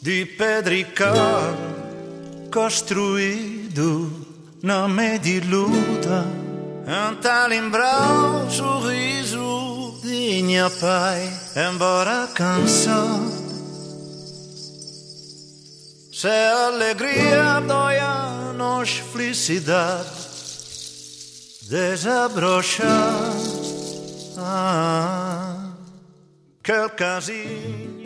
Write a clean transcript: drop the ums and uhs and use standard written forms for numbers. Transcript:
de pedrical construído na meia de luta. Anta lembrar o sorriso de minha pai, embora cansado. Se a alegria dói a nós, felicidade desabrochar. Quel casinho